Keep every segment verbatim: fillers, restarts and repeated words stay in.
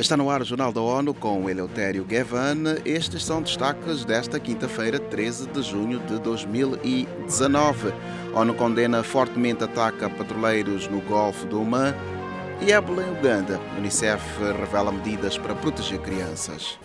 Está no ar o Jornal da ONU com Eleutério Gavan. Estes são destaques desta quinta-feira, treze de junho de dois mil e dezanove. A ONU condena fortemente ataque a petroleiros no Golfo do Omã. E ébola em Uganda. A Unicef revela medidas para proteger crianças.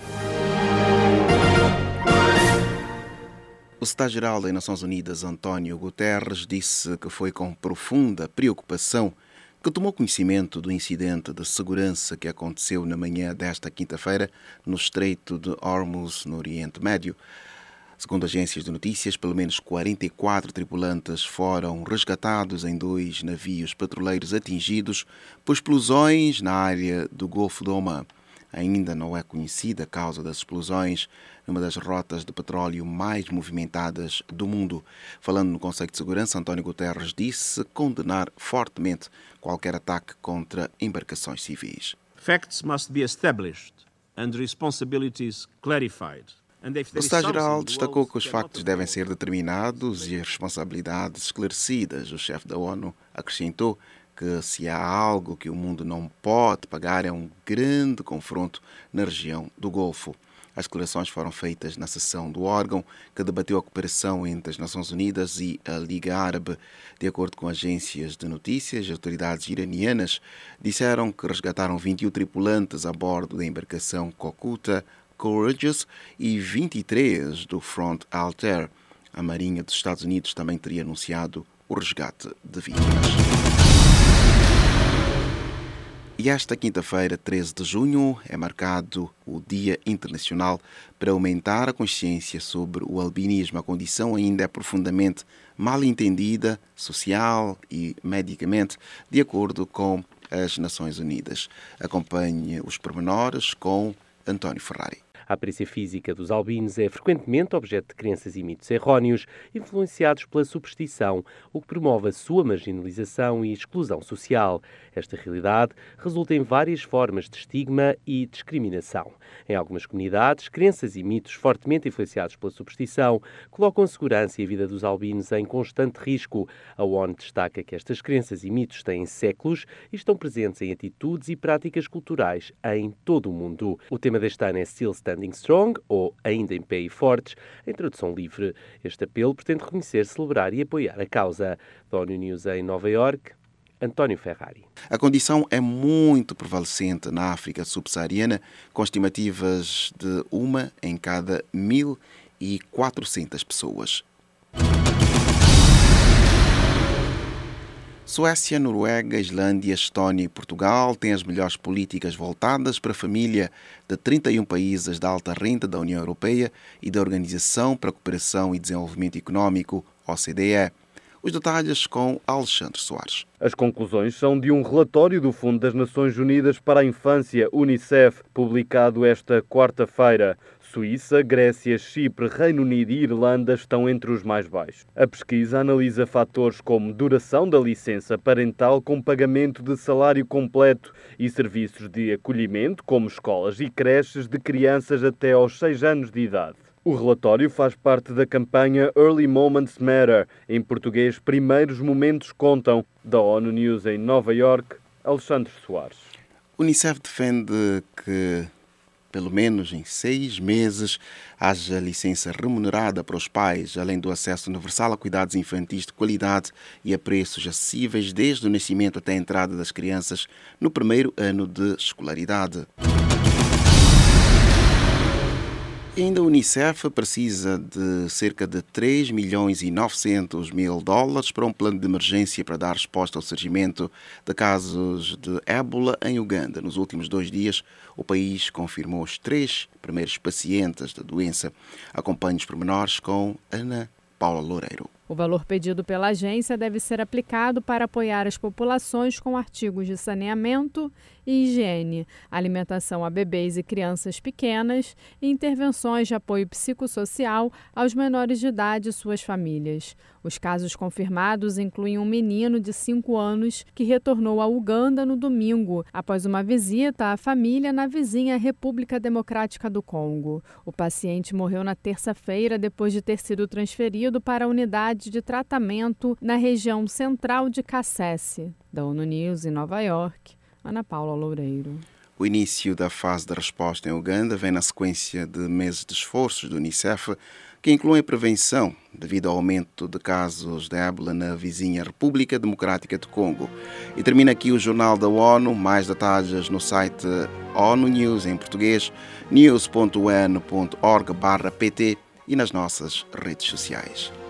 O secretário-geral das Nações Unidas, António Guterres, disse que foi com profunda preocupação que tomou conhecimento do incidente de segurança que aconteceu na manhã desta quinta-feira no Estreito de Hormuz, no Oriente Médio. Segundo agências de notícias, pelo menos quarenta e quatro tripulantes foram resgatados em dois navios petroleiros atingidos por explosões na área do Golfo do Omã. Ainda não é conhecida a causa das explosões numa das rotas de petróleo mais movimentadas do mundo. Falando no Conselho de Segurança, António Guterres disse condenar fortemente qualquer ataque contra embarcações civis. Facts must be established and responsibilities clarified. O secretário-geral destacou que os factos devem ser determinados e as responsabilidades esclarecidas. O chefe da ONU acrescentou que se há algo que o mundo não pode pagar é um grande confronto na região do Golfo. As declarações foram feitas na sessão do órgão que debateu a cooperação entre as Nações Unidas e a Liga Árabe. De acordo com agências de notícias, as autoridades iranianas disseram que resgataram vinte e um tripulantes a bordo da embarcação Kokuta Courageous e vinte e três do Front Altair. A Marinha dos Estados Unidos também teria anunciado o resgate de vítimas. E esta quinta-feira, treze de junho, é marcado o Dia Internacional para aumentar a consciência sobre o albinismo. A condição ainda é profundamente mal entendida, social e medicamente, de acordo com as Nações Unidas. Acompanhe os pormenores com António Ferrari. A aparência física dos albinos é frequentemente objeto de crenças e mitos erróneos, influenciados pela superstição, o que promove a sua marginalização e exclusão social. Esta realidade resulta em várias formas de estigma e discriminação. Em algumas comunidades, crenças e mitos fortemente influenciados pela superstição colocam a segurança e a vida dos albinos em constante risco. A ONU destaca que estas crenças e mitos têm séculos e estão presentes em atitudes e práticas culturais em todo o mundo. O tema deste ano é Still Standing Strong, ou Ainda em Pé e Fortes, em tradução livre. Este apelo pretende reconhecer, celebrar e apoiar a causa. Da ONU News em Nova Iorque, António Ferrari. A condição é muito prevalecente na África subsaariana, com estimativas de uma em cada mil e quatrocentas pessoas. Suécia, Noruega, Islândia, Estónia e Portugal têm as melhores políticas voltadas para a família de trinta e um países da alta renda da União Europeia e da Organização para a Cooperação e Desenvolvimento Económico, O C D E. Os detalhes com Alexandre Soares. As conclusões são de um relatório do Fundo das Nações Unidas para a Infância, Unicef, publicado esta quarta-feira. Suíça, Grécia, Chipre, Reino Unido e Irlanda estão entre os mais baixos. A pesquisa analisa fatores como duração da licença parental com pagamento de salário completo e serviços de acolhimento, como escolas e creches de crianças até aos seis anos de idade. O relatório faz parte da campanha Early Moments Matter, em português Primeiros Momentos Contam, da ONU News em Nova Iorque, Alexandre Soares. O Unicef defende que, pelo menos em seis meses, haja licença remunerada para os pais, além do acesso universal a cuidados infantis de qualidade e a preços acessíveis desde o nascimento até a entrada das crianças no primeiro ano de escolaridade. E ainda a Unicef precisa de cerca de três milhões e novecentos mil dólares para um plano de emergência para dar resposta ao surgimento de casos de ébola em Uganda. Nos últimos dois dias, o país confirmou os três primeiros pacientes da doença. Acompanhe os pormenores com Ana Paula Loureiro. O valor pedido pela agência deve ser aplicado para apoiar as populações com artigos de saneamento e higiene, alimentação a bebês e crianças pequenas e intervenções de apoio psicossocial aos menores de idade e suas famílias. Os casos confirmados incluem um menino de cinco anos que retornou a Uganda no domingo, após uma visita à família na vizinha República Democrática do Congo. O paciente morreu na terça-feira depois de ter sido transferido para a unidade de tratamento na região central de Kasese. Da ONU News em Nova Iorque, Ana Paula Loureiro. O início da fase de resposta em Uganda vem na sequência de meses de esforços do Unicef, que incluem a prevenção devido ao aumento de casos de ébola na vizinha República Democrática do Congo. E termina aqui o Jornal da ONU, mais detalhes no site ONU News em português, news ponto u n ponto org barra p t e nas nossas redes sociais.